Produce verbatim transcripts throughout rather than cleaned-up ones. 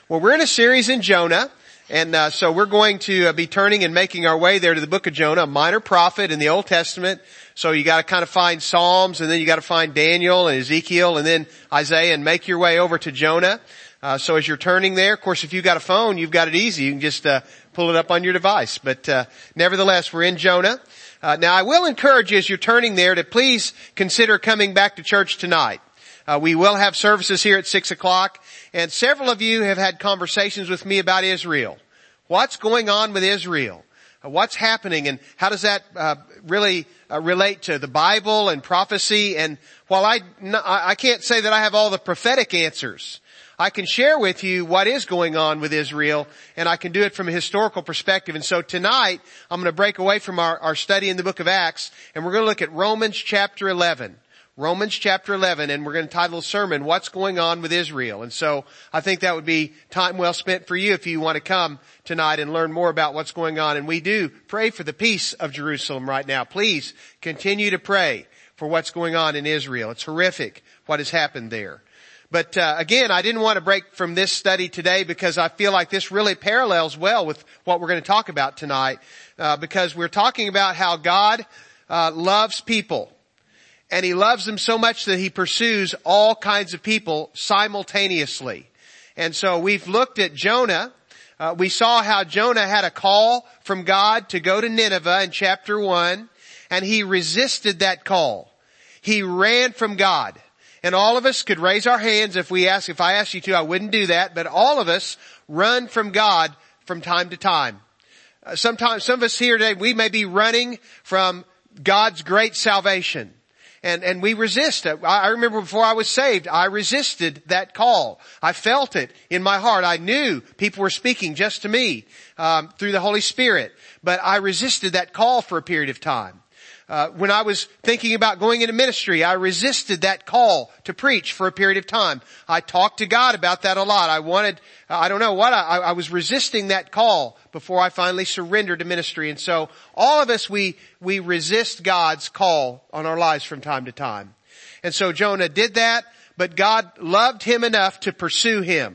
Well, we're in a series in Jonah, and uh, so we're going to uh, be turning and making our way there to the book of Jonah, a minor prophet in the Old Testament. So you got to kind of find Psalms, and then you got to find Daniel and Ezekiel, and then Isaiah, and make your way over to Jonah. Uh, so as you're turning there, of course, if you've got a phone, you've got it easy. You can just uh, pull it up on your device. But uh, nevertheless, we're in Jonah. Uh, now, I will encourage you as you're turning there to please consider coming back to church tonight. Uh, we will have services here at six o'clock, and several of you have had conversations with me about Israel. What's going on with Israel? Uh, what's happening, and how does that uh, really uh, relate to the Bible and prophecy? And while I, I can't say that I have all the prophetic answers, I can share with you what is going on with Israel, and I can do it from a historical perspective. And so tonight, I'm going to break away from our, our study in the book of Acts, and we're going to look at Romans chapter eleven. Romans chapter eleven, and we're going to title the sermon, What's Going On with Israel? And so I think that would be time well spent for you if you want to come tonight and learn more about what's going on. And we do pray for the peace of Jerusalem right now. Please continue to pray for what's going on in Israel. It's horrific what has happened there. But uh, again, I didn't want to break from this study today because I feel like this really parallels well with what we're going to talk about tonight, uh, because we're talking about how God uh, loves people. And He loves them so much that He pursues all kinds of people simultaneously. And so we've looked at Jonah. Uh, we saw how Jonah had a call from God to go to Nineveh in chapter one, and he resisted that call. He ran from God. And all of us could raise our hands if we ask, if I asked you to, I wouldn't do that, but all of us run from God from time to time. Uh, sometimes, some of us here today, we may be running from God's great salvation. And, and we resist it. I remember before I was saved, I resisted that call. I felt it in my heart. I knew people were speaking just to me, um, through the Holy Spirit. But I resisted that call for a period of time. Uh, when I was thinking about going into ministry, I resisted that call to preach for a period of time. I talked to God about that a lot. I wanted, I don't know what, I, I was resisting that call before I finally surrendered to ministry. And so all of us, we, we resist God's call on our lives from time to time. And so Jonah did that, but God loved him enough to pursue him.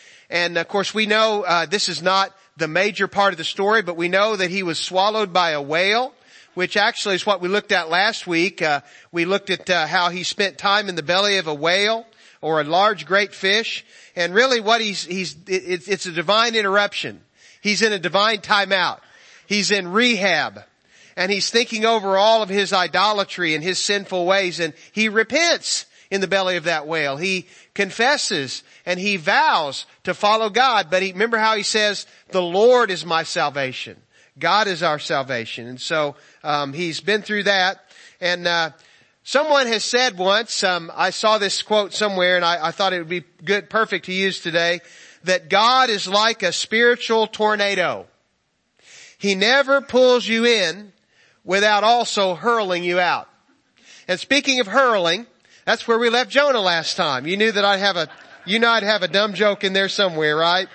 And of course we know, uh, this is not the major part of the story, but we know that he was swallowed by a whale, which actually is what we looked at last week. Uh, we looked at uh, how he spent time in the belly of a whale or a large great fish. And really what he's, he's, it, it's a divine interruption. He's in a divine timeout. He's in rehab. And he's thinking over all of his idolatry and his sinful ways. And he repents in the belly of that whale. He confesses and he vows to follow God. But he, remember how he says, the Lord is my salvation. God is our salvation. And so, um, he's been through that. And, uh, someone has said once, um, I saw this quote somewhere and I, I thought it would be good, perfect to use today, that God is like a spiritual tornado. He never pulls you in without also hurling you out. And speaking of hurling, that's where we left Jonah last time. You knew that I'd have a, you know I'd have a dumb joke in there somewhere, right?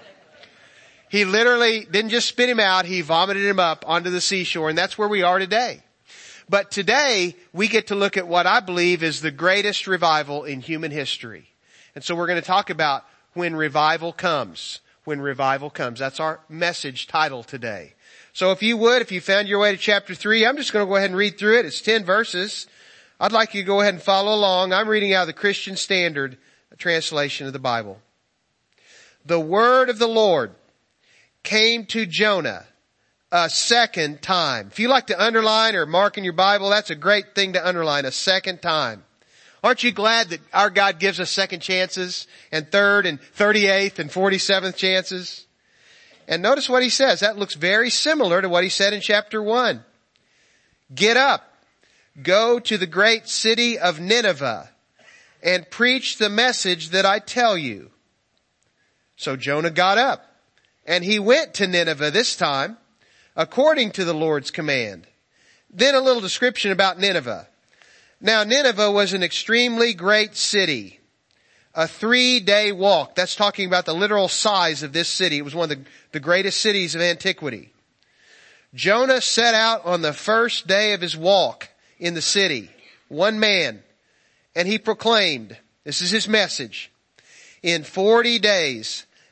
He literally didn't just spit him out, he vomited him up onto the seashore, and that's where we are today. But today, we get to look at what I believe is the greatest revival in human history. And so we're going to talk about when revival comes. When revival comes. That's our message title today. So if you would, if you found your way to chapter three, I'm just going to go ahead and read through it. It's ten verses. I'd like you to go ahead and follow along. I'm reading out of the Christian Standard translation of the Bible. The word of the Lord came to Jonah a second time. If you like to underline or mark in your Bible, that's a great thing to underline, a second time. Aren't you glad that our God gives us second chances and third and thirty-eighth and forty-seventh chances? And notice what he says. That looks very similar to what he said in chapter one. Get up, go to the great city of Nineveh and preach the message that I tell you. So Jonah got up. And he went to Nineveh this time, according to the Lord's command. Then a little description about Nineveh. Now Nineveh was an extremely great city, a three-day walk. That's talking about the literal size of this city. It was one of the, the greatest cities of antiquity. Jonah set out on the first day of his walk in the city, one man, and he proclaimed, this is his message, in forty days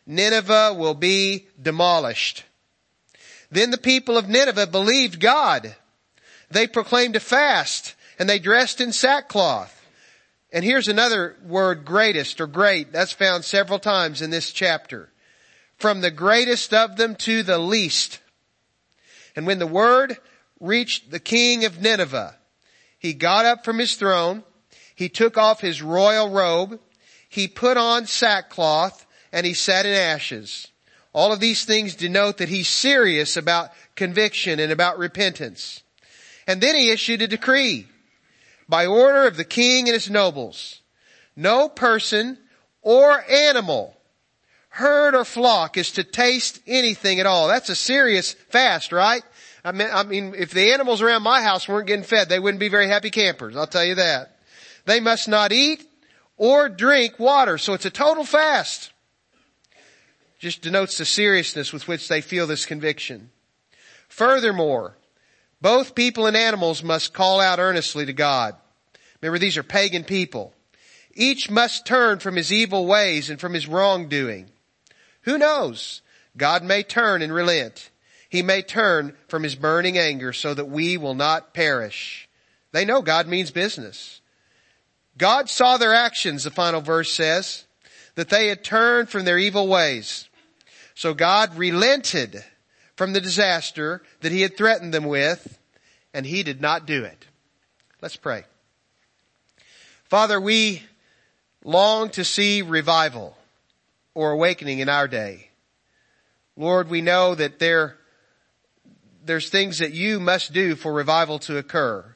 Nineveh will be demolished. Then the people of Nineveh believed God. They proclaimed a fast, and they dressed in sackcloth. And here's another word, greatest or great. That's found several times in this chapter. From the greatest of them to the least. And when the word reached the king of Nineveh, he got up from his throne. He took off his royal robe. He put on sackcloth, and he sat in ashes. All of these things denote that he's serious about conviction and about repentance. And then he issued a decree by order of the king and his nobles. No person or animal, herd or flock, is to taste anything at all. That's a serious fast, right? I mean, I mean, if the animals around my house weren't getting fed, they wouldn't be very happy campers. I'll tell you that. They must not eat or drink water. So it's a total fast. Just denotes the seriousness with which they feel this conviction. Furthermore, both people and animals must call out earnestly to God. Remember, these are pagan people. Each must turn from his evil ways and from his wrongdoing. Who knows? God may turn and relent. He may turn from his burning anger so that we will not perish. They know God means business. God saw their actions, the final verse says, that they had turned from their evil ways. So God relented from the disaster that he had threatened them with, and he did not do it. Let's pray. Father, we long to see revival or awakening in our day. Lord, we know that there, there's things that you must do for revival to occur.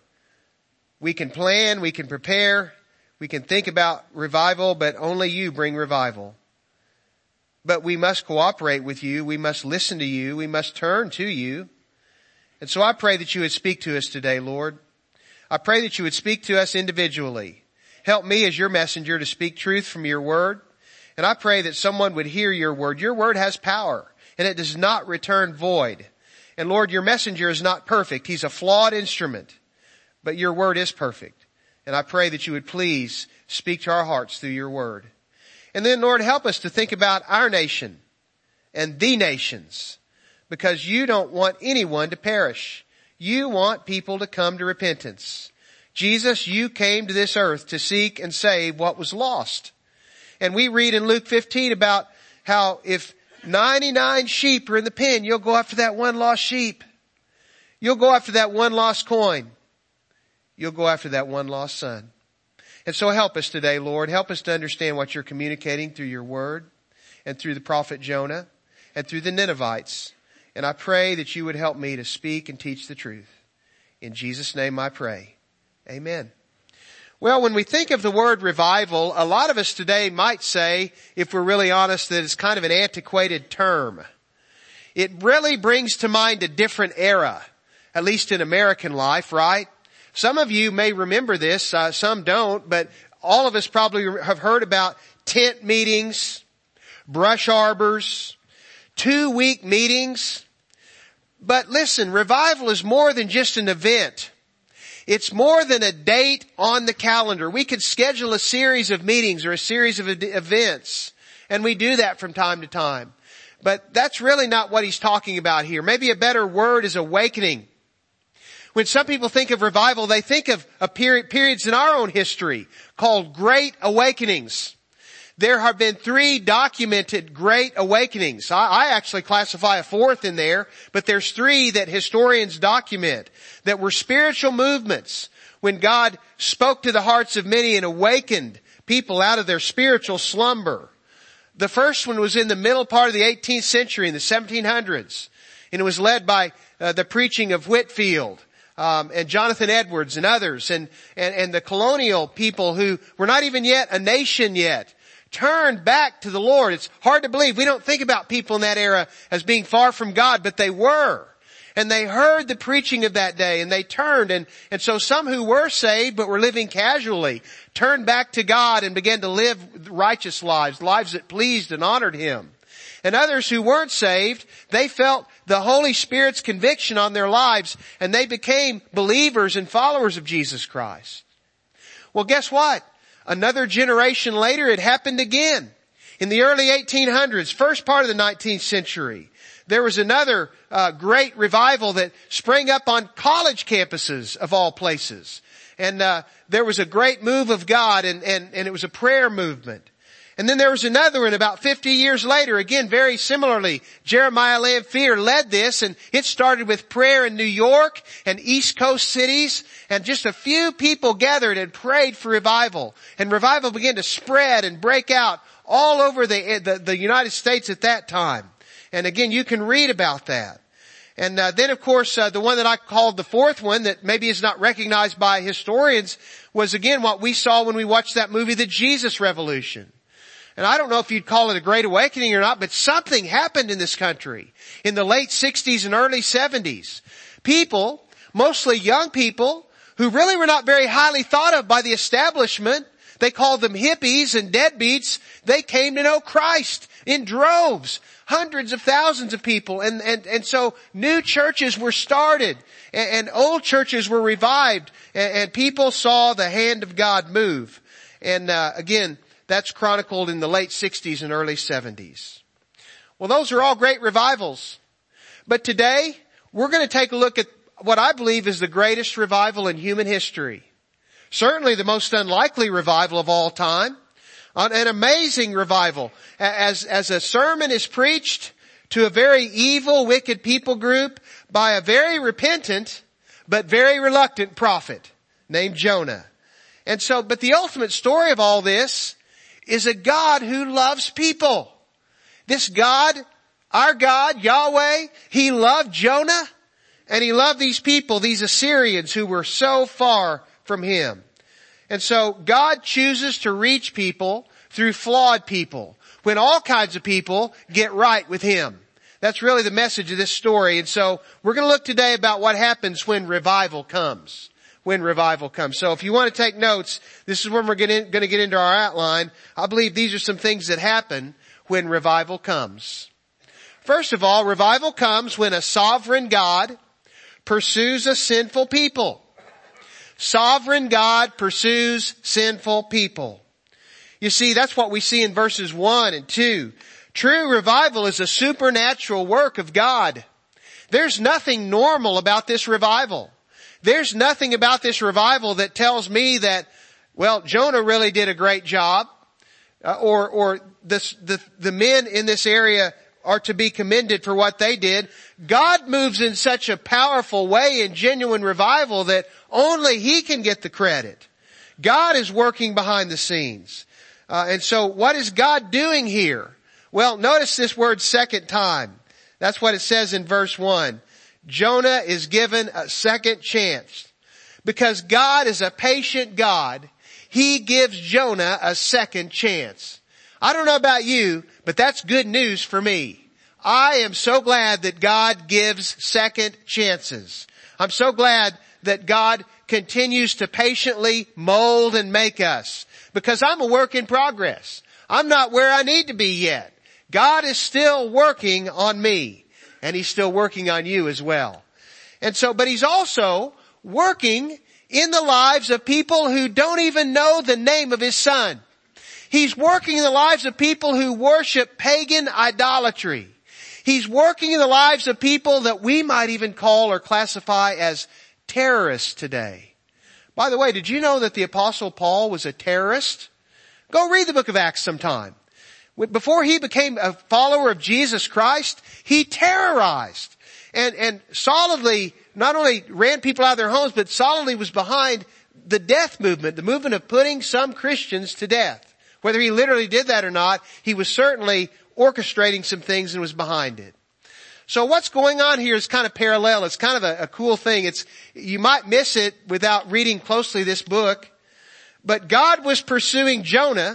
We can plan, we can prepare, we can think about revival, but only you bring revival. But we must cooperate with you. We must listen to you. We must turn to you. And so I pray that you would speak to us today, Lord. I pray that you would speak to us individually. Help me as your messenger to speak truth from your word. And I pray that someone would hear your word. Your word has power, and it does not return void. And Lord, your messenger is not perfect. He's a flawed instrument, but your word is perfect. And I pray that you would please speak to our hearts through your word. And then, Lord, help us to think about our nation and the nations, because you don't want anyone to perish. You want people to come to repentance. Jesus, you came to this earth to seek and save what was lost. And we read in Luke fifteen about how if ninety-nine sheep are in the pen, you'll go after that one lost sheep. You'll go after that one lost coin. You'll go after that one lost son. And so help us today, Lord. Help us to understand what you're communicating through your word and through the prophet Jonah and through the Ninevites. And I pray that you would help me to speak and teach the truth. In Jesus' name I pray. Amen. Well, when we think of the word revival, a lot of us today might say, if we're really honest, that it's kind of an antiquated term. It really brings to mind a different era, at least in American life, right? Some of you may remember this, uh, some don't, but all of us probably have heard about tent meetings, brush arbors, two-week meetings. But listen, revival is more than just an event. It's more than a date on the calendar. We could schedule a series of meetings or a series of events, and we do that from time to time. But that's really not what he's talking about here. Maybe a better word is awakening. When some people think of revival, they think of a period, periods in our own history called Great Awakenings. There have been three documented Great Awakenings. I, I actually classify a fourth in there, but there's three that historians document that were spiritual movements when God spoke to the hearts of many and awakened people out of their spiritual slumber. The first one was in the middle part of the eighteenth century, in the seventeen hundreds, and it was led by uh, the preaching of Whitefield. Um, and Jonathan Edwards and others, and, and, and the colonial people who were not even yet a nation yet, turned back to the Lord. It's hard to believe. We don't think about people in that era as being far from God, but they were. And they heard the preaching of that day, and they turned. And, and so some who were saved but were living casually turned back to God and began to live righteous lives, lives that pleased and honored Him. And others who weren't saved, they felt the Holy Spirit's conviction on their lives, and they became believers and followers of Jesus Christ. Well, guess what? Another generation later, it happened again. In the early eighteen hundreds, first part of the nineteenth century, there was another uh, great revival that sprang up on college campuses of all places. And uh, there was a great move of God, and, and, and it was a prayer movement. And then there was another one about fifty years later, again, very similarly. Jeremiah Lanphier led this, and it started with prayer in New York and East Coast cities, and just a few people gathered and prayed for revival. And revival began to spread and break out all over the, the, the United States at that time. And again, you can read about that. And uh, then, of course, uh, the one that I called the fourth one that maybe is not recognized by historians was, again, what we saw when we watched that movie, The Jesus Revolution. And I don't know if you'd call it a great awakening or not, but something happened in this country in the late sixties and early seventies. People, mostly young people, who really were not very highly thought of by the establishment, they called them hippies and deadbeats, they came to know Christ in droves. Hundreds of thousands of people. And, and, and so new churches were started and, and old churches were revived, and, and people saw the hand of God move. And, uh, again, that's chronicled in the late sixties and early seventies. Well, those are all great revivals. But today, we're going to take a look at what I believe is the greatest revival in human history. Certainly the most unlikely revival of all time. An amazing revival. As, as a sermon is preached to a very evil, wicked people group by a very repentant, but very reluctant prophet named Jonah. And so, but the ultimate story of all this is a God who loves people. This God, our God, Yahweh, He loved Jonah, and He loved these people, these Assyrians who were so far from Him. And so God chooses to reach people through flawed people, when all kinds of people get right with Him. That's really the message of this story. And so we're going to look today about what happens when revival comes. When revival comes. So if you want to take notes, this is when we're going to get into our outline. I believe these are some things that happen when revival comes. First of all, revival comes when a sovereign God pursues a sinful people. Sovereign God pursues sinful people. You see, that's what we see in verses one and two. True revival is a supernatural work of God. There's nothing normal about this revival. There's nothing about this revival that tells me that, well, Jonah really did a great job, uh, or, or this, the, the men in this area are to be commended for what they did. God moves in such a powerful way in genuine revival that only He can get the credit. God is working behind the scenes. Uh, and so what is God doing here? Well, notice this word second time. That's what it says in verse one. Jonah is given a second chance. Because God is a patient God, He gives Jonah a second chance. I don't know about you, but that's good news for me. I am so glad that God gives second chances. I'm so glad that God continues to patiently mold and make us. Because I'm a work in progress. I'm not where I need to be yet. God is still working on me. And He's still working on you as well. And so, but He's also working in the lives of people who don't even know the name of His Son. He's working in the lives of people who worship pagan idolatry. He's working in the lives of people that we might even call or classify as terrorists today. By the way, did you know that the Apostle Paul was a terrorist? Go read the book of Acts sometime. Before he became a follower of Jesus Christ, he terrorized and, and solidly not only ran people out of their homes, but solidly was behind the death movement, the movement of putting some Christians to death. Whether he literally did that or not, he was certainly orchestrating some things and was behind it. So what's going on here is kind of parallel. It's kind of a, a cool thing. It's, you might miss it without reading closely this book. But God was pursuing Jonah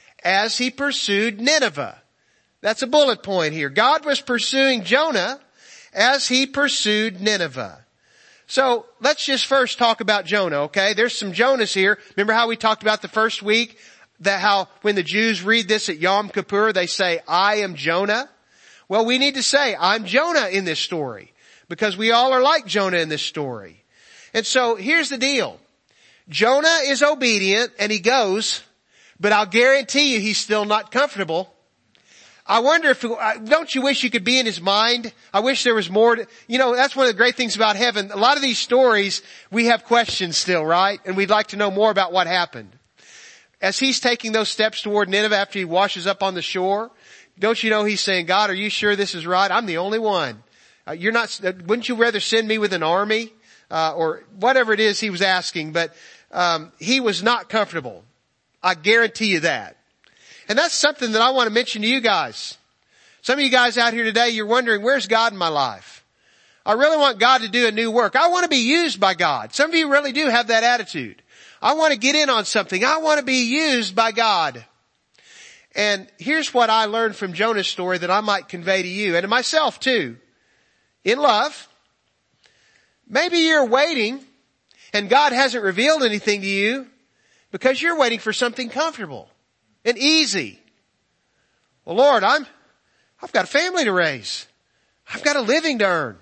as He pursued Nineveh. That's a bullet point here. God was pursuing Jonah as He pursued Nineveh. So let's just first talk about Jonah, okay? There's some Jonahs here. Remember how we talked about the first week? That how when the Jews read this at Yom Kippur, they say, I am Jonah. Well, we need to say, I'm Jonah in this story. Because we all are like Jonah in this story. And so here's the deal. Jonah is obedient and he goes, but I'll guarantee you he's still not comfortable. I wonder if, don't you wish you could be in his mind? I wish there was more to, you know, that's one of the great things about heaven. A lot of these stories, we have questions still, right? And we'd like to know more about what happened. As he's taking those steps toward Nineveh after he washes up on the shore, don't you know he's saying, God, are you sure this is right? I'm the only one. Uh, you're not, uh, wouldn't you rather send me with an army? Uh, or whatever it is he was asking, but, um, he was not comfortable. I guarantee you that. And that's something that I want to mention to you guys. Some of you guys out here today, you're wondering, where's God in my life? I really want God to do a new work. I want to be used by God. Some of you really do have that attitude. I want to get in on something. I want to be used by God. And here's what I learned from Jonah's story that I might convey to you and to myself too. In love, maybe you're waiting and God hasn't revealed anything to you because you're waiting for something comfortable and easy. Well, Lord, I'm, I've got a family to raise. I've got a living to earn.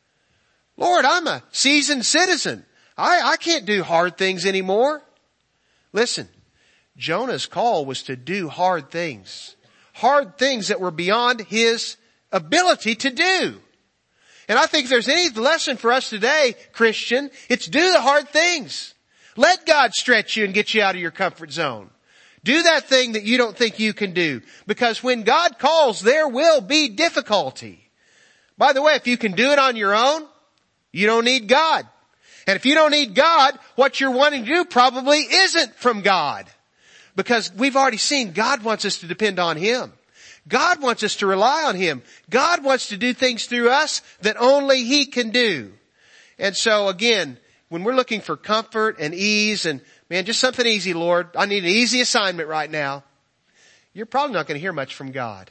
Lord, I'm a seasoned citizen. I, I can't do hard things anymore. Listen, Jonah's call was to do hard things. Hard things that were beyond his ability to do. And I think if there's any lesson for us today, Christian, it's do the hard things. Let God stretch you and get you out of your comfort zone. Do that thing that you don't think you can do. Because when God calls, there will be difficulty. By the way, if you can do it on your own, you don't need God. And if you don't need God, what you're wanting to do probably isn't from God. Because we've already seen God wants us to depend on Him. God wants us to rely on Him. God wants to do things through us that only He can do. And so again, when we're looking for comfort and ease and, man, just something easy, Lord, I need an easy assignment right now, you're probably not going to hear much from God.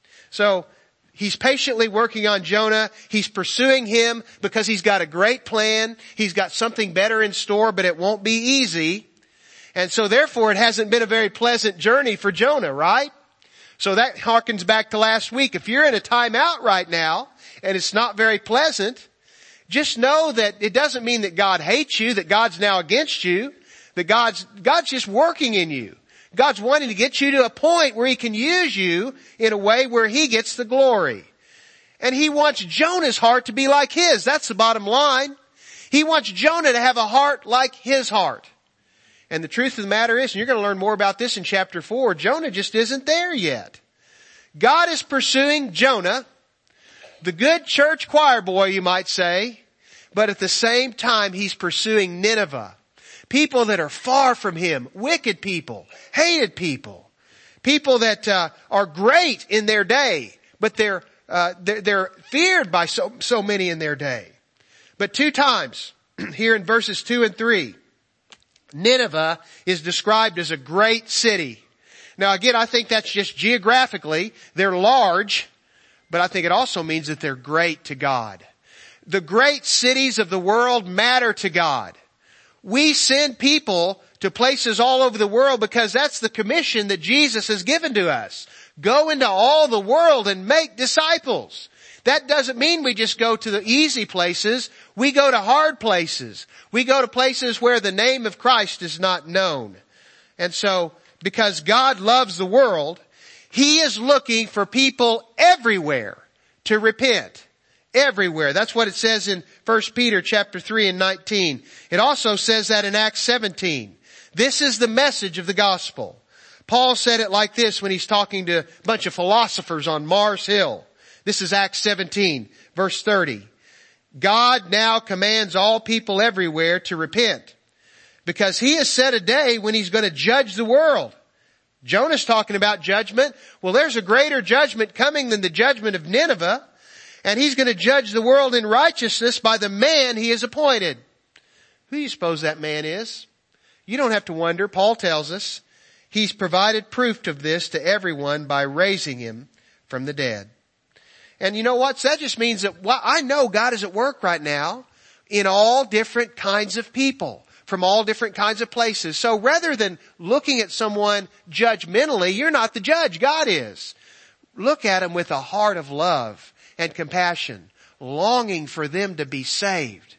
So He's patiently working on Jonah. He's pursuing him because He's got a great plan. He's got something better in store, but it won't be easy. And so therefore it hasn't been a very pleasant journey for Jonah, right? So that harkens back to last week. If you're in a timeout right now and it's not very pleasant, just know that it doesn't mean that God hates you, that God's now against you, that God's, God's just working in you. God's wanting to get you to a point where He can use you in a way where He gets the glory. And He wants Jonah's heart to be like His. That's the bottom line. He wants Jonah to have a heart like His heart. And the truth of the matter is, and you're going to learn more about this in chapter four, Jonah just isn't there yet. God is pursuing Jonah, the good church choir boy, you might say, but at the same time He's pursuing Nineveh. People that are far from Him, wicked people, hated people, people that uh, are great in their day, but they're, uh, they're they're feared by so so many in their day. But two times here in verses two and three, Nineveh is described as a great city. Now again, I think that's just geographically, they're large, but I think it also means that they're great to God. The great cities of the world matter to God. We send people to places all over the world because that's the commission that Jesus has given to us. Go into all the world and make disciples. That doesn't mean we just go to the easy places. We go to hard places. We go to places where the name of Christ is not known. And so, because God loves the world, He is looking for people everywhere to repent. Everywhere. That's what it says in First Peter chapter three and nineteen. It also says that in Acts seventeen. This is the message of the gospel. Paul said it like this when he's talking to a bunch of philosophers on Mars Hill. This is Acts seventeen, verse thirty. God now commands all people everywhere to repent, because He has set a day when He's going to judge the world. Jonah's talking about judgment. Well, there's a greater judgment coming than the judgment of Nineveh. And He's going to judge the world in righteousness by the man He has appointed. Who do you suppose that man is? You don't have to wonder. Paul tells us He's provided proof of this to everyone by raising Him from the dead. And you know what? So that just means that, well, I know God is at work right now in all different kinds of people from all different kinds of places. So rather than looking at someone judgmentally, you're not the judge. God is. Look at them with a heart of love and compassion, longing for them to be saved.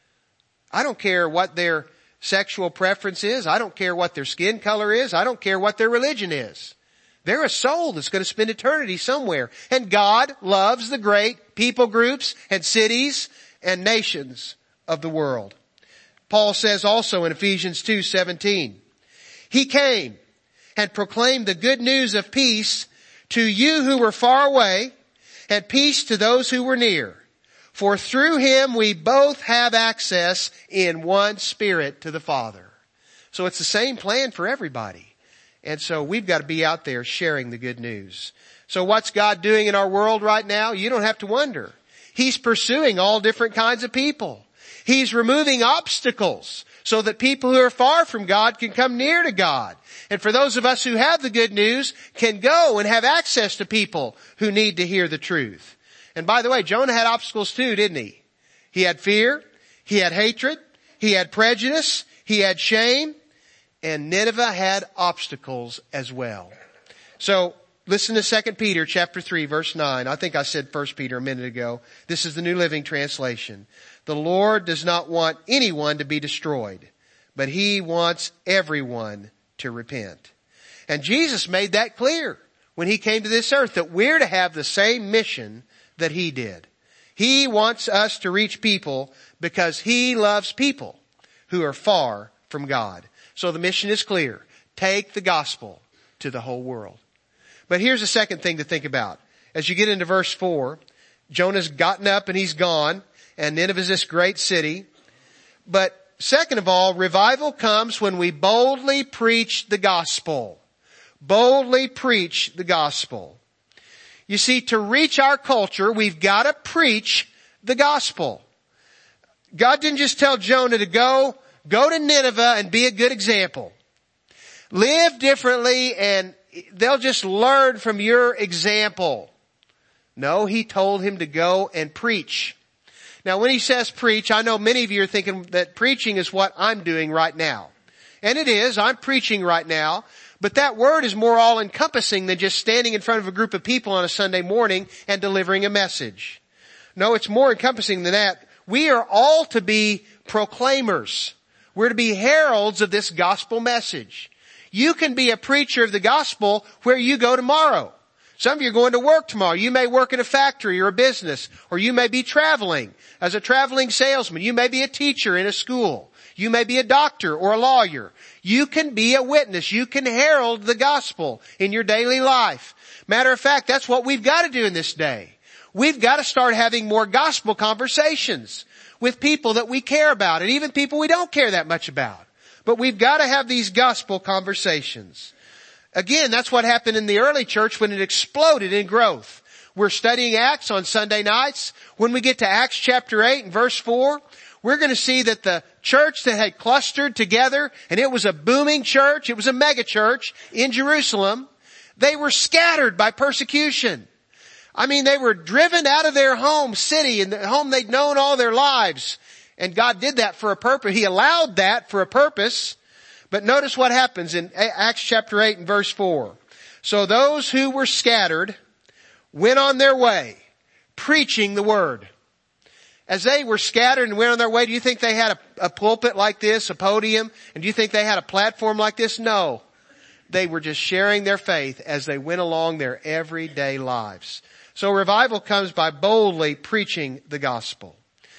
I don't care what their sexual preference is. I don't care what their skin color is. I don't care what their religion is. They're a soul that's going to spend eternity somewhere. And God loves the great people groups and cities and nations of the world. Paul says also in Ephesians two seventeen, He came and proclaimed the good news of peace to you who were far away, and peace to those who were near. For through Him we both have access in one Spirit to the Father. So it's the same plan for everybody. And so we've got to be out there sharing the good news. So what's God doing in our world right now? You don't have to wonder. He's pursuing all different kinds of people. He's removing obstacles so that people who are far from God can come near to God. And for those of us who have the good news can go and have access to people who need to hear the truth. And by the way, Jonah had obstacles too, didn't he? He had fear. He had hatred. He had prejudice. He had shame. And Nineveh had obstacles as well. So listen to Second Peter chapter three verse nine. I think I said First Peter a minute ago. This is the New Living Translation. The Lord does not want anyone to be destroyed, but He wants everyone to repent. And Jesus made that clear when He came to this earth, that we're to have the same mission that He did. He wants us to reach people because He loves people who are far from God. So the mission is clear. Take the gospel to the whole world. But here's the second thing to think about. As you get into verse four, Jonah's gotten up and he's gone, and Nineveh is this great city. But second of all, revival comes when we boldly preach the gospel. Boldly preach the gospel. You see, to reach our culture, we've got to preach the gospel. God didn't just tell Jonah to go Go to Nineveh and be a good example. Live differently and they'll just learn from your example. No, He told him to go and preach. Now when He says preach, I know many of you are thinking that preaching is what I'm doing right now. And it is. I'm preaching right now. But that word is more all-encompassing than just standing in front of a group of people on a Sunday morning and delivering a message. No, it's more encompassing than that. We are all to be proclaimers. We're to be heralds of this gospel message. You can be a preacher of the gospel where you go tomorrow. Some of you are going to work tomorrow. You may work in a factory or a business, or you may be traveling as a traveling salesman. You may be a teacher in a school. You may be a doctor or a lawyer. You can be a witness. You can herald the gospel in your daily life. Matter of fact, that's what we've got to do in this day. We've got to start having more gospel conversations with people that we care about, and even people we don't care that much about. But we've got to have these gospel conversations. Again, that's what happened in the early church when it exploded in growth. We're studying Acts on Sunday nights. When we get to Acts chapter eight and verse four, we're going to see that the church that had clustered together, and it was a booming church, it was a mega church in Jerusalem, they were scattered by persecution. I mean, they were driven out of their home city and the home they'd known all their lives. And God did that for a purpose. He allowed that for a purpose. But notice what happens in Acts chapter eight and verse four. So those who were scattered went on their way, preaching the word. As they were scattered and went on their way, do you think they had a, a pulpit like this, a podium? And do you think they had a platform like this? No. They were just sharing their faith as they went along their everyday lives. So revival comes by boldly preaching the gospel.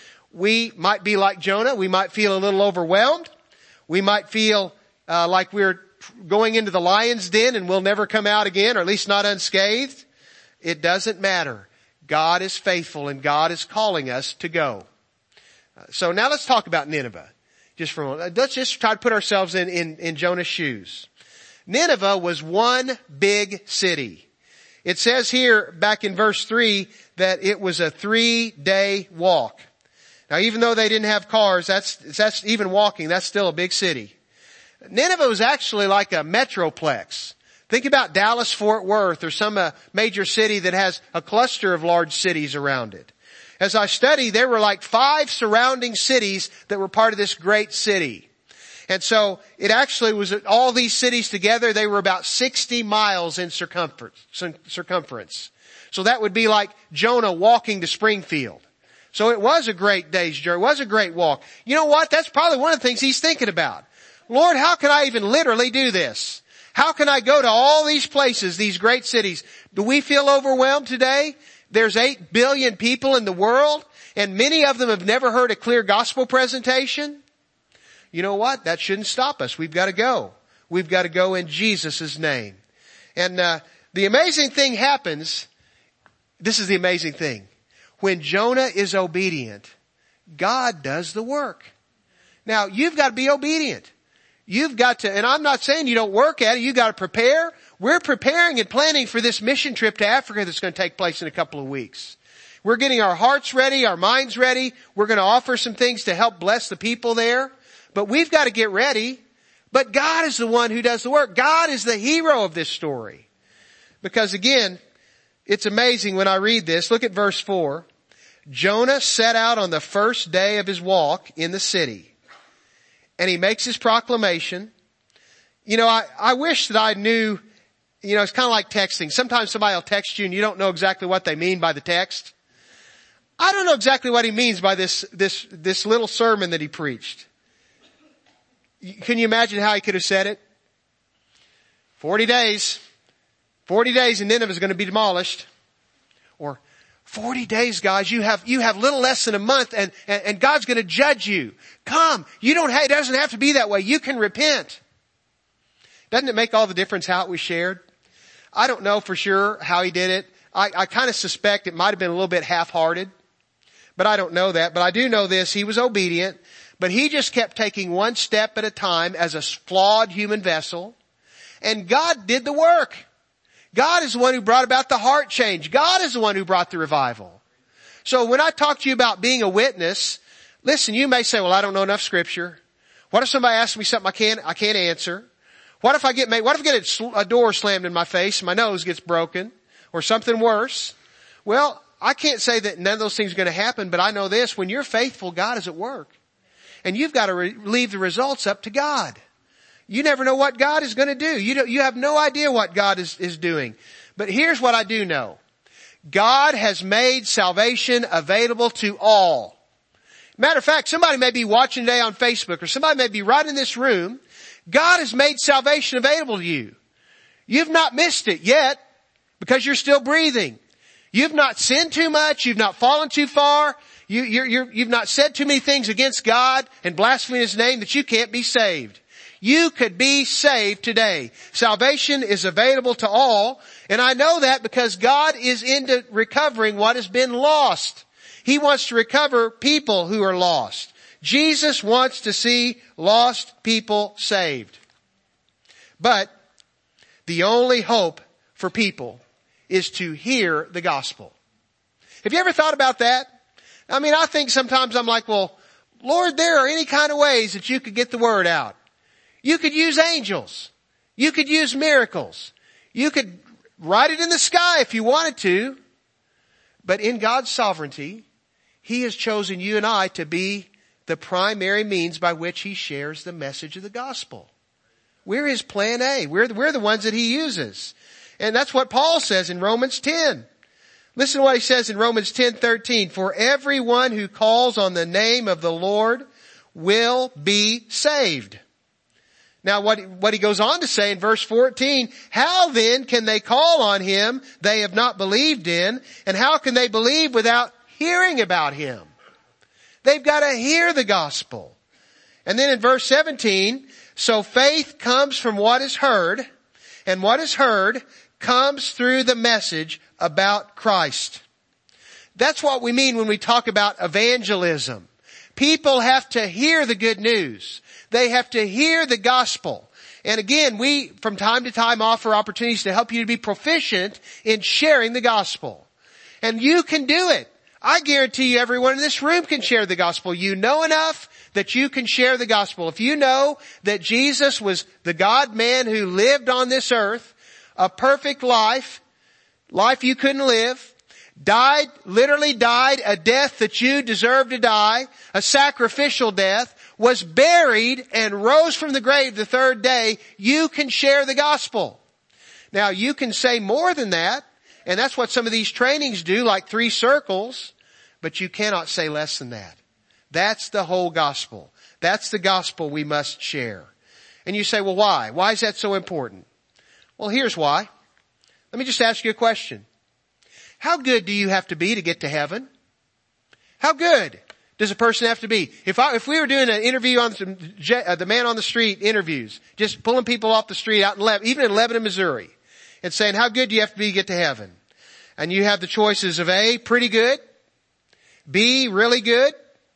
We might be like Jonah. We might feel a little overwhelmed. We might feel uh, like we're going into the lion's den and we'll never come out again, or at least not unscathed. It doesn't matter. God is faithful and God is calling us to go. Uh, so now let's talk about Nineveh. Just for a moment. Let's just try to put ourselves in, in, in Jonah's shoes. Nineveh was one big city. It says here back in verse three that it was a three-day walk. Now even though they didn't have cars, that's, that's even walking, that's still a big city. Nineveh was actually like a metroplex. Think about Dallas, Fort Worth, or some uh, major city that has a cluster of large cities around it. As I studied, there were like five surrounding cities that were part of this great city. And so it actually was all these cities together. They were about sixty miles in circumference. circumference. So that would be like Jonah walking to Springfield. So it was a great day's journey. It was a great walk. You know what? That's probably one of the things he's thinking about. Lord, how can I even literally do this? How can I go to all these places, these great cities? Do we feel overwhelmed today? There's eight billion people in the world, and many of them have never heard a clear gospel presentation. You know what? That shouldn't stop us. We've got to go. We've got to go in Jesus' name. And uh, the amazing thing happens. This is the amazing thing. When Jonah is obedient, God does the work. Now, you've got to be obedient. You've got to, and I'm not saying you don't work at it. You've got to prepare. We're preparing and planning for this mission trip to Africa that's going to take place in a couple of weeks. We're getting our hearts ready, our minds ready. We're going to offer some things to help bless the people there. But we've got to get ready. But God is the one who does the work. God is the hero of this story. Because again, it's amazing when I read this. Look at verse four. Jonah set out on the first day of his walk in the city. And he makes his proclamation. You know, I, I wish that I knew, you know, it's kind of like texting. Sometimes somebody will text you and you don't know exactly what they mean by the text. I don't know exactly what he means by this, this, this little sermon that he preached. Can you imagine how he could have said it? Forty days. Forty days and Nineveh is going to be demolished. Or forty days, guys, you have, you have little less than a month and, and, and God's going to judge you. Come. You don't have, it doesn't have to be that way. You can repent. Doesn't it make all the difference how it was shared? I don't know for sure how he did it. I, I kind of suspect it might have been a little bit half-hearted, but I don't know that. But I do know this. He was obedient, but he just kept taking one step at a time as a flawed human vessel. And God did the work. God is the one who brought about the heart change. God is the one who brought the revival. So when I talk to you about being a witness, listen, you may say, well, I don't know enough scripture. What if somebody asks me something I can't, I can't answer? What if I get made, what if I get a, a door slammed in my face and my nose gets broken or something worse? Well, I can't say that none of those things are going to happen, but I know this, when you're faithful, God is at work. And you've got to re- leave the results up to God. You never know what God is going to do. You don't, you have no idea what God is, is doing. But here's what I do know. God has made salvation available to all. Matter of fact, somebody may be watching today on Facebook or somebody may be right in this room. God has made salvation available to you. You've not missed it yet because you're still breathing. You've not sinned too much. You've not fallen too far. You, you're, you're, you've not said too many things against God and blasphemed His name that you can't be saved. You could be saved today. Salvation is available to all. And I know that because God is into recovering what has been lost. He wants to recover people who are lost. Jesus wants to see lost people saved. But the only hope for people is to hear the gospel. Have you ever thought about that? I mean, I think sometimes I'm like, well, Lord, there are any kind of ways that you could get the word out. You could use angels. You could use miracles. You could write it in the sky if you wanted to. But in God's sovereignty, He has chosen you and I to be the primary means by which He shares the message of the gospel. We're His plan A. We're the, we're the ones that He uses. And that's what Paul says in Romans ten. Listen to what he says in Romans ten thirteen. For everyone who calls on the name of the Lord will be saved. Now what, what he goes on to say in verse fourteen, how then can they call on Him they have not believed in? And how can they believe without hearing about Him? They've got to hear the gospel. And then in verse seventeen, so faith comes from what is heard, and what is heard comes through the message about Christ. That's what we mean when we talk about evangelism. People have to hear the good news. They have to hear the gospel. And again, we from time to time offer opportunities to help you to be proficient in sharing the gospel. And you can do it. I guarantee you everyone in this room can share the gospel. You know enough that you can share the gospel. If you know that Jesus was the God-man who lived on this earth, a perfect life, life you couldn't live, died, literally died a death that you deserved to die, a sacrificial death, was buried and rose from the grave the third day, you can share the gospel. Now you can say more than that, and that's what some of these trainings do, like three circles, but you cannot say less than that. That's the whole gospel. That's the gospel we must share. And you say, well, why? Why is that so important? Well, here's why. Let me just ask you a question. How good do you have to be to get to heaven? How good does a person have to be? If I, if we were doing an interview on some, uh, the man on the street interviews, just pulling people off the street out in Lebanon, even in Lebanon, Missouri, and saying, how good do you have to be to get to heaven? And you have the choices of A, pretty good, B, really good,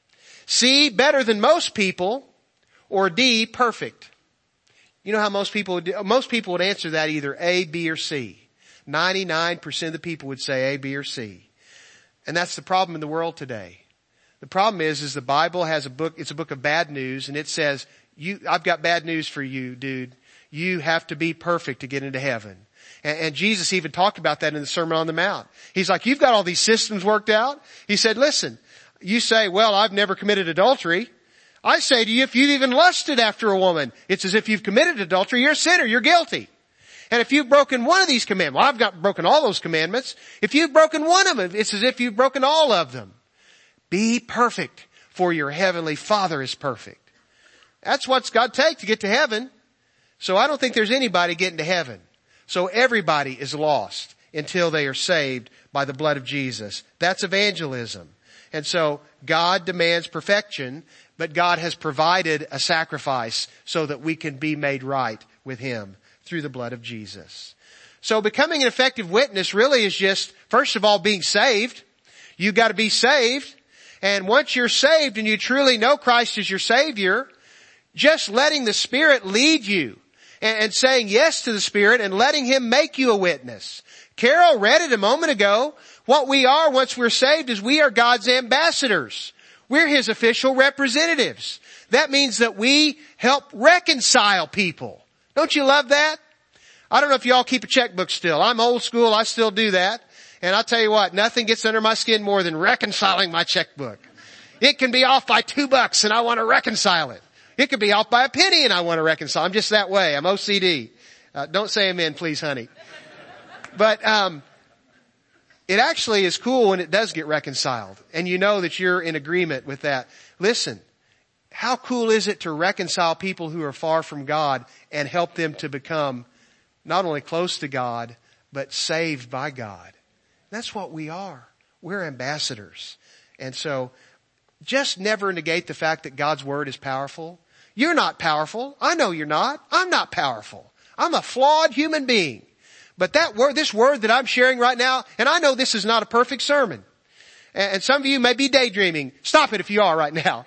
C, better than most people, or D, perfect. You know how most people would do, most people would answer that either A, B, or C. ninety-nine percent of the people would say A, B, or C. And that's the problem in the world today. The problem is, is the Bible has a book, it's a book of bad news, and it says, you, I've got bad news for you, dude. You have to be perfect to get into heaven. And, and Jesus even talked about that in the Sermon on the Mount. He's like, you've got all these systems worked out. He said, listen, you say, well, I've never committed adultery. I say to you, if you've even lusted after a woman, it's as if you've committed adultery. You're a sinner. You're guilty. And if you've broken one of these commandments, well, I've got broken all those commandments. If you've broken one of them, it's as if you've broken all of them. Be perfect, for your heavenly Father is perfect. That's what's got to take to get to heaven. So I don't think there's anybody getting to heaven. So everybody is lost until they are saved by the blood of Jesus. That's evangelism. And so God demands perfection, but God has provided a sacrifice so that we can be made right with Him through the blood of Jesus. So becoming an effective witness really is just, first of all, being saved. You've got to be saved. And once you're saved and you truly know Christ as your Savior, just letting the Spirit lead you and, and saying yes to the Spirit and letting Him make you a witness. Carol read it a moment ago. What we are once we're saved is we are God's ambassadors. We're His official representatives. That means that we help reconcile people. Don't you love that? I don't know if y'all keep a checkbook still. I'm old school. I still do that. And I'll tell you what, nothing gets under my skin more than reconciling my checkbook. It can be off by two bucks and I want to reconcile it. It could be off by a penny and I want to reconcile. I'm just that way. I'm O C D. Uh, don't say amen, please, honey. But, um, it actually is cool when it does get reconciled and you know that you're in agreement with that. Listen, how cool is it to reconcile people who are far from God and help them to become not only close to God, but saved by God? That's what we are. We're ambassadors. And so just never negate the fact that God's Word is powerful. You're not powerful. I know you're not. I'm not powerful. I'm a flawed human being. But that word, this word that I'm sharing right now, and I know this is not a perfect sermon. And some of you may be daydreaming. Stop it if you are right now.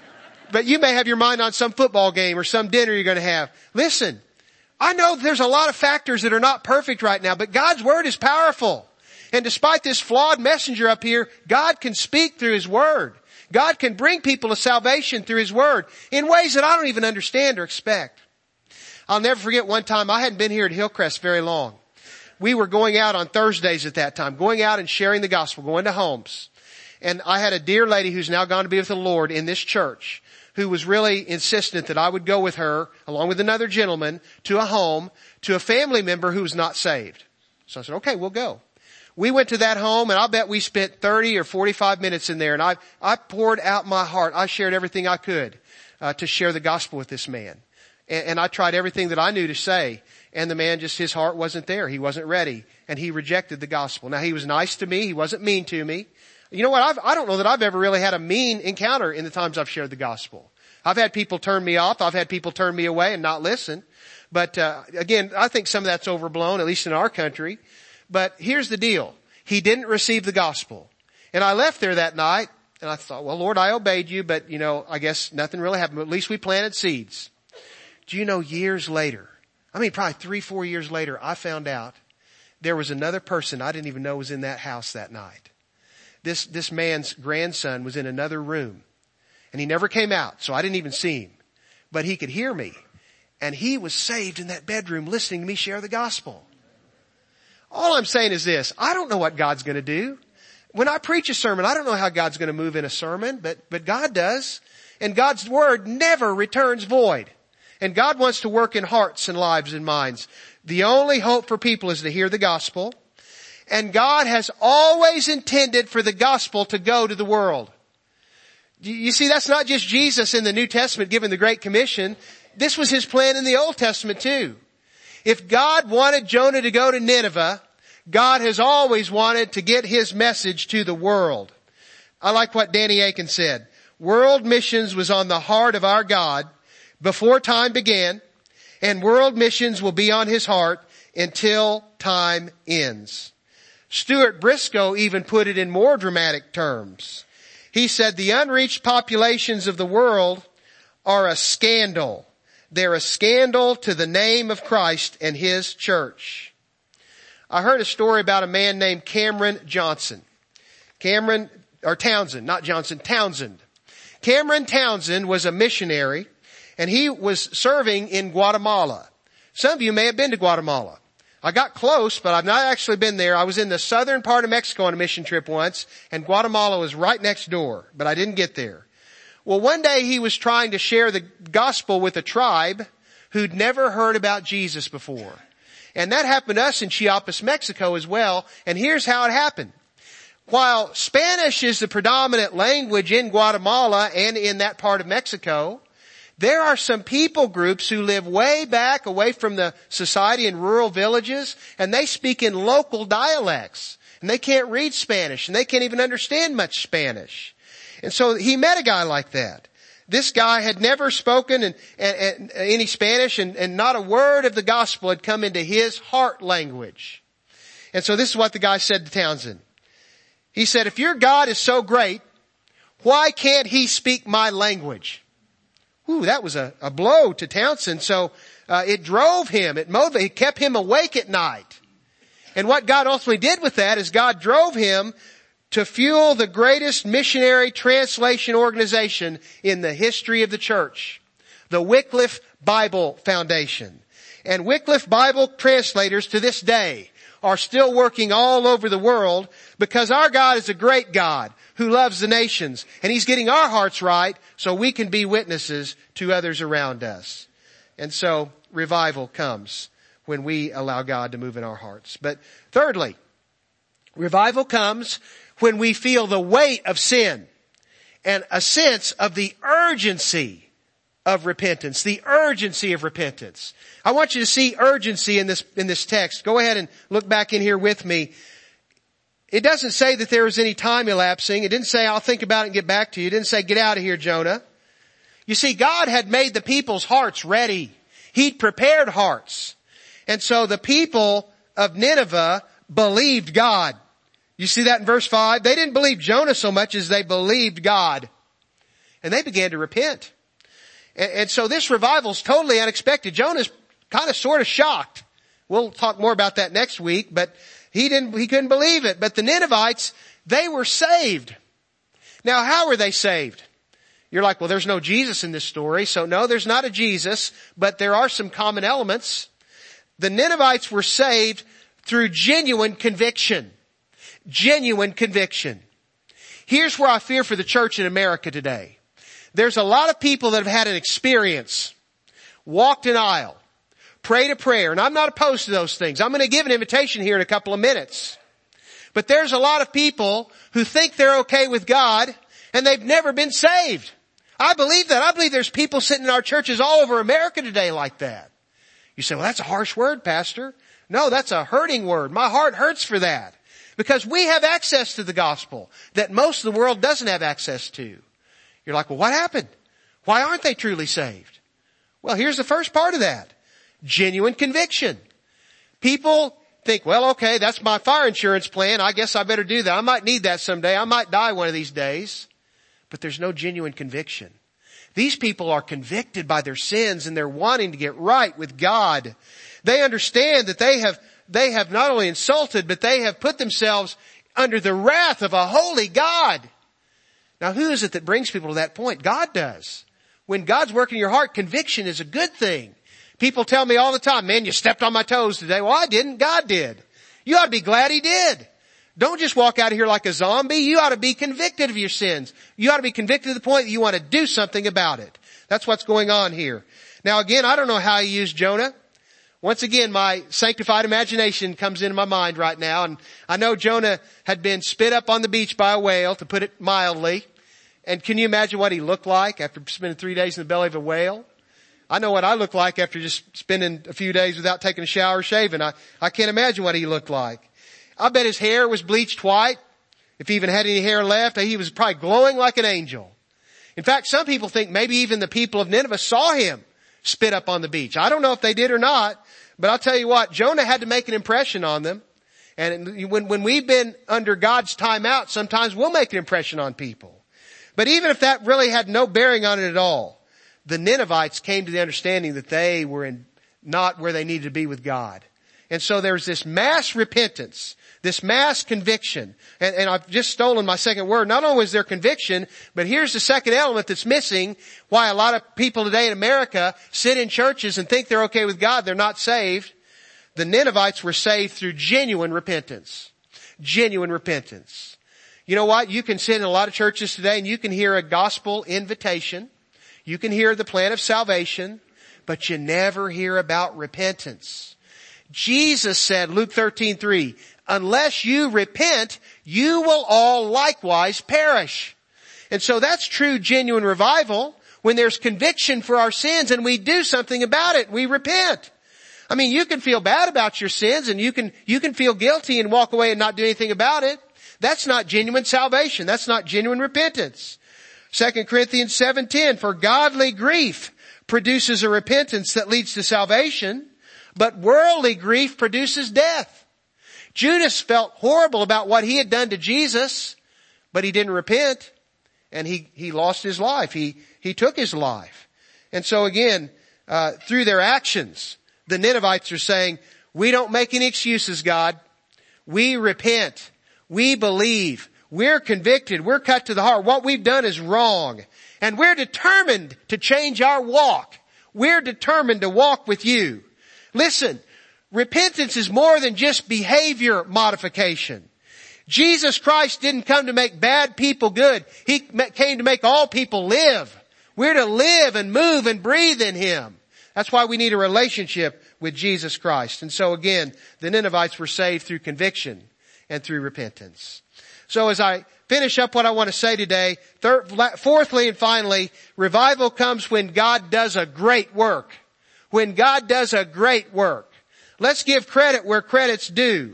But you may have your mind on some football game or some dinner you're going to have. Listen, I know there's a lot of factors that are not perfect right now, but God's Word is powerful. And despite this flawed messenger up here, God can speak through His Word. God can bring people to salvation through His Word in ways that I don't even understand or expect. I'll never forget one time, I hadn't been here at Hillcrest very long. We were going out on Thursdays at that time, going out and sharing the gospel, going to homes. And I had a dear lady who's now gone to be with the Lord in this church who was really insistent that I would go with her, along with another gentleman, to a home, to a family member who was not saved. So I said, okay, we'll go. We went to that home and I'll bet we spent thirty or forty-five minutes in there and I, I poured out my heart. I shared everything I could, uh, to share the gospel with this man. And, and I tried everything that I knew to say. And the man just, his heart wasn't there. He wasn't ready. And he rejected the gospel. Now he was nice to me. He wasn't mean to me. You know what? I've, I don't know that I've ever really had a mean encounter in the times I've shared the gospel. I've had people turn me off. I've had people turn me away and not listen. But, uh, again, I think some of that's overblown, at least in our country. But here's the deal. He didn't receive the gospel. And I left there that night and I thought, well, Lord, I obeyed you, but you know, I guess nothing really happened. But at least we planted seeds. Do you know, years later, I mean, probably three, four years later, I found out there was another person I didn't even know was in that house that night. This, this man's grandson was in another room and he never came out. So I didn't even see him, but he could hear me and he was saved in that bedroom listening to me share the gospel. All I'm saying is this. I don't know what God's going to do. When I preach a sermon, I don't know how God's going to move in a sermon, but, but God does. And God's Word never returns void. And God wants to work in hearts and lives and minds. The only hope for people is to hear the gospel. And God has always intended for the gospel to go to the world. You see, that's not just Jesus in the New Testament giving the Great Commission. This was His plan in the Old Testament too. If God wanted Jonah to go to Nineveh, God has always wanted to get his message to the world. I like what Danny Aiken said. World missions was on the heart of our God before time began, and world missions will be on his heart until time ends. Stuart Briscoe even put it in more dramatic terms. He said the unreached populations of the world are a scandal. They're a scandal to the name of Christ and his church. I heard a story about a man named Cameron Johnson. Cameron, or Townsend, not Johnson, Townsend. Cameron Townsend was a missionary, and he was serving in Guatemala. Some of you may have been to Guatemala. I got close, but I've not actually been there. I was in the southern part of Mexico on a mission trip once, and Guatemala was right next door, but I didn't get there. Well, one day he was trying to share the gospel with a tribe who'd never heard about Jesus before. And that happened to us in Chiapas, Mexico as well. And here's how it happened. While Spanish is the predominant language in Guatemala and in that part of Mexico, there are some people groups who live way back away from the society in rural villages, and they speak in local dialects. And they can't read Spanish, and they can't even understand much Spanish. And so he met a guy like that. This guy had never spoken in, in, in any Spanish, and, and not a word of the gospel had come into his heart language. And so this is what the guy said to Townsend. He said, if your God is so great, why can't he speak my language? Ooh, that was a, a blow to Townsend. So uh, it drove him, it motivated, it kept him awake at night. And what God ultimately did with that is God drove him to fuel the greatest missionary translation organization in the history of the church, the Wycliffe Bible Foundation. And Wycliffe Bible translators to this day are still working all over the world because our God is a great God who loves the nations, and he's getting our hearts right so we can be witnesses to others around us. And so revival comes when we allow God to move in our hearts. But thirdly, revival comes when we feel the weight of sin and a sense of the urgency of repentance, the urgency of repentance. I want you to see urgency in this, in this text. Go ahead and look back in here with me. It doesn't say that there was any time elapsing. It didn't say, I'll think about it and get back to you. It didn't say, get out of here, Jonah. You see, God had made the people's hearts ready. He'd prepared hearts. And so the people of Nineveh believed God. You see that in verse five? They didn't believe Jonah so much as they believed God. And they began to repent. And, and so this revival is totally unexpected. Jonah's kind of sort of shocked. We'll talk more about that next week, but he didn't, he couldn't believe it. But the Ninevites, they were saved. Now, how were they saved? You're like, well, there's no Jesus in this story. So no, there's not a Jesus, but there are some common elements. The Ninevites were saved through genuine conviction. Genuine conviction. Here's where I fear for the church in America today. There's a lot of people that have had an experience, walked an aisle, prayed a prayer, and I'm not opposed to those things. I'm going to give an invitation here in a couple of minutes. But there's a lot of people who think they're okay with God, and they've never been saved. I believe that. I believe there's people sitting in our churches all over America today like that. You say, well, that's a harsh word, Pastor. No, that's a hurting word. My heart hurts for that. Because we have access to the gospel that most of the world doesn't have access to. You're like, well, what happened? Why aren't they truly saved? Well, here's the first part of that. Genuine conviction. People think, well, okay, that's my fire insurance plan. I guess I better do that. I might need that someday. I might die one of these days. But there's no genuine conviction. These people are convicted by their sins and they're wanting to get right with God. They understand that they have They have not only insulted, but they have put themselves under the wrath of a holy God. Now, who is it that brings people to that point? God does. When God's working in your heart, conviction is a good thing. People tell me all the time, man, you stepped on my toes today. Well, I didn't. God did. You ought to be glad he did. Don't just walk out of here like a zombie. You ought to be convicted of your sins. You ought to be convicted to the point that you want to do something about it. That's what's going on here. Now, again, I don't know how he used Jonah. Once again, my sanctified imagination comes into my mind right now. And I know Jonah had been spit up on the beach by a whale, to put it mildly. And can you imagine what he looked like after spending three days in the belly of a whale? I know what I look like after just spending a few days without taking a shower or shaving. I, I can't imagine what he looked like. I bet his hair was bleached white. If he even had any hair left, he was probably glowing like an angel. In fact, some people think maybe even the people of Nineveh saw him spit up on the beach. I don't know if they did or not, but I'll tell you what, Jonah had to make an impression on them. And when, when we've been under God's timeout, sometimes we'll make an impression on people. But even if that really had no bearing on it at all, the Ninevites came to the understanding that they were in not where they needed to be with God. And so there's this mass repentance, this mass conviction. And, and I've just stolen my second word. Not only is there conviction, but here's the second element that's missing. Why a lot of people today in America sit in churches and think they're okay with God. They're not saved. The Ninevites were saved through genuine repentance. Genuine repentance. You know what? You can sit in a lot of churches today and you can hear a gospel invitation. You can hear the plan of salvation, but you never hear about repentance. Jesus said, Luke thirteen three, unless you repent, you will all likewise perish. And so that's true genuine revival when there's conviction for our sins and we do something about it. We repent. I mean, you can feel bad about your sins and you can, you can feel guilty and walk away and not do anything about it. That's not genuine salvation. That's not genuine repentance. Second Corinthians seven ten, for godly grief produces a repentance that leads to salvation, but worldly grief produces death. Judas felt horrible about what he had done to Jesus, but he didn't repent and he, he lost his life. He, he took his life. And so again, uh, through their actions, the Ninevites are saying, we don't make any excuses, God. We repent. We believe. We're convicted. We're cut to the heart. What we've done is wrong. And we're determined to change our walk. We're determined to walk with you. Listen, repentance is more than just behavior modification. Jesus Christ didn't come to make bad people good. He came to make all people live. We're to live and move and breathe in Him. That's why we need a relationship with Jesus Christ. And so again, the Ninevites were saved through conviction and through repentance. So as I finish up what I want to say today, third, fourthly and finally, revival comes when God does a great work. When God does a great work. Let's give credit where credit's due.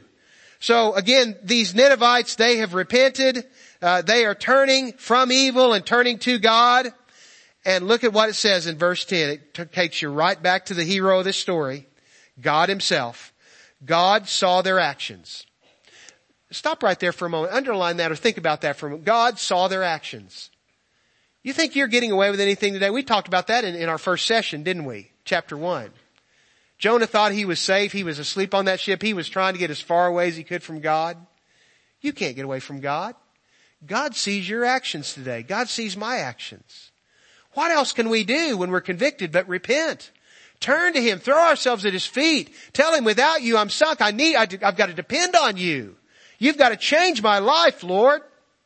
So again, these Ninevites, they have repented. Uh, they are turning from evil and turning to God. And look at what it says in verse ten. It t- takes you right back to the hero of this story, God Himself. God saw their actions. Stop right there for a moment. Underline that or think about that for a moment. God saw their actions. You think you're getting away with anything today? We talked about that in, in our first session, didn't we? Chapter one. Jonah thought he was safe. He was asleep on that ship. He was trying to get as far away as he could from God. You can't get away from God. God sees your actions today. God sees my actions. What else can we do when we're convicted but repent? Turn to Him. Throw ourselves at His feet. Tell Him, without you, I'm sunk. I need, I, I've got to depend on you. You've got to change my life, Lord.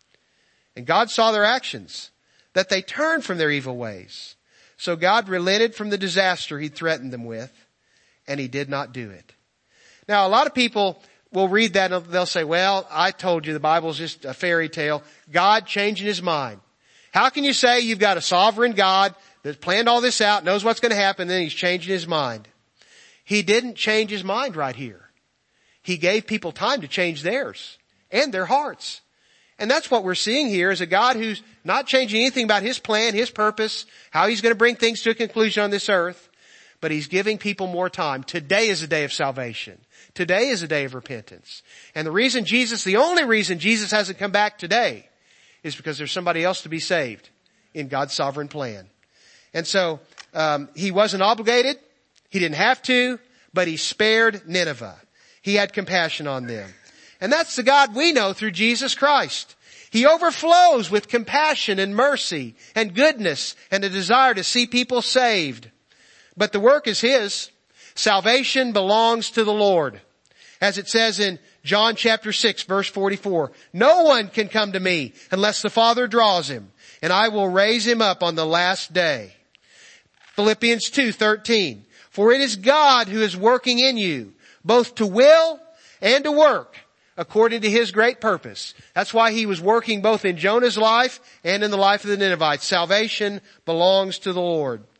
And God saw their actions, that they turned from their evil ways. So God relented from the disaster He threatened them with, and He did not do it. Now, a lot of people will read that and they'll say, well, I told you the Bible's just a fairy tale. God changing His mind. How can you say you've got a sovereign God that planned all this out, knows what's going to happen, and then He's changing His mind? He didn't change His mind right here. He gave people time to change theirs and their hearts. And that's what we're seeing here is a God who's not changing anything about His plan, His purpose, how He's going to bring things to a conclusion on this earth. But He's giving people more time. Today is a day of salvation. Today is a day of repentance. And the reason Jesus, the only reason Jesus hasn't come back today is because there's somebody else to be saved in God's sovereign plan. And so, um, He wasn't obligated. He didn't have to, but He spared Nineveh. He had compassion on them. And that's the God we know through Jesus Christ. He overflows with compassion and mercy and goodness and a desire to see people saved. But the work is His. Salvation belongs to the Lord. As it says in John chapter six verse forty-four, no one can come to me unless the Father draws him, and I will raise him up on the last day. Philippians two thirteen, for it is God who is working in you, both to will and to work according to His great purpose. That's why He was working both in Jonah's life and in the life of the Ninevites. Salvation belongs to the Lord.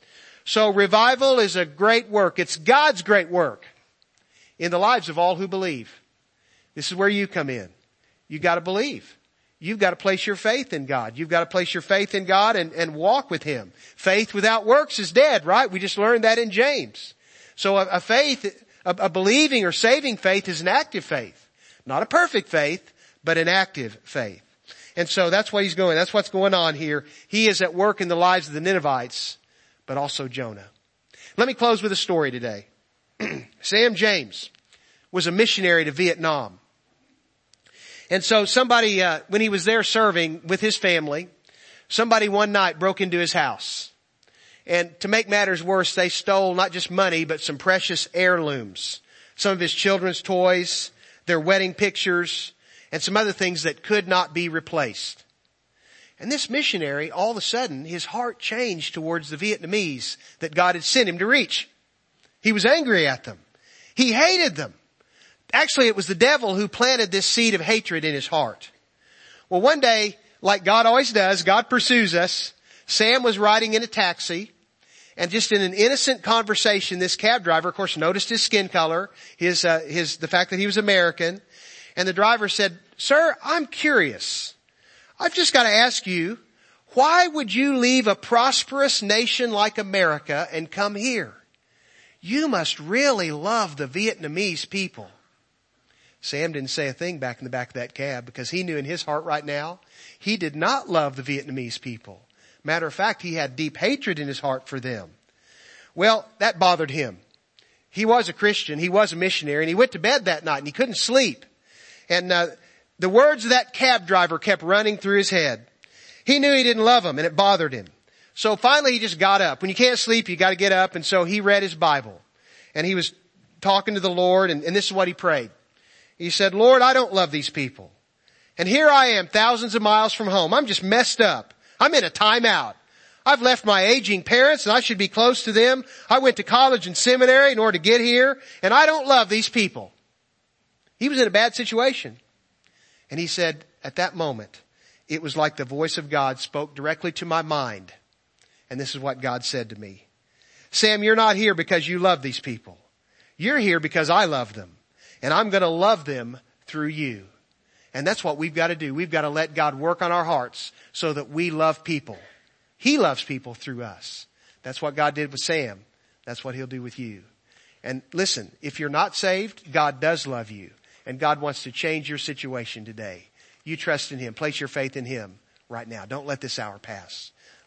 So revival is a great work. It's God's great work in the lives of all who believe. This is where you come in. You got to believe. You've got to place your faith in God. You've got to place your faith in God and, and walk with Him. Faith without works is dead, right? We just learned that in James. So a, a faith, a, a believing or saving faith is an active faith. Not a perfect faith, but an active faith. And so that's what he's going. That's what's going on here. He is at work in the lives of the Ninevites, but also Jonah. Let me close with a story today. Sam James was a missionary to Vietnam. And so somebody, uh, when he was there serving with his family, somebody one night broke into his house. And to make matters worse, they stole not just money, but some precious heirlooms. Some of his children's toys, their wedding pictures, and some other things that could not be replaced. And this missionary, all of a sudden, his heart changed towards the Vietnamese that God had sent him to reach. He was angry at them. He hated them. Actually, it was the devil who planted this seed of hatred in his heart. Well, one day, like God always does, God pursues us. Sam was riding in a taxi, and just in an innocent conversation, this cab driver, of course, noticed his skin color, his, uh, his, the fact that he was American. And the driver said, "Sir, I'm curious. I've just got to ask you, why would you leave a prosperous nation like America and come here? You must really love the Vietnamese people." Sam didn't say a thing back in the back of that cab because he knew in his heart right now, he did not love the Vietnamese people. Matter of fact, he had deep hatred in his heart for them. Well, that bothered him. He was a Christian. He was a missionary, and he went to bed that night and he couldn't sleep. And uh, the words of that cab driver kept running through his head. He knew he didn't love them, and it bothered him. So finally he just got up. When you can't sleep, you got to get up. And so he read his Bible. And he was talking to the Lord, and, and this is what he prayed. He said, "Lord, I don't love these people. And here I am thousands of miles from home. I'm just messed up. I'm in a timeout. I've left my aging parents and I should be close to them. I went to college and seminary in order to get here, and I don't love these people." He was in a bad situation. And he said, at that moment, it was like the voice of God spoke directly to my mind. And this is what God said to me. "Sam, you're not here because you love these people. You're here because I love them. And I'm going to love them through you." And that's what we've got to do. We've got to let God work on our hearts so that we love people. He loves people through us. That's what God did with Sam. That's what He'll do with you. And listen, if you're not saved, God does love you. And God wants to change your situation today. You trust in Him. Place your faith in Him right now. Don't let this hour pass.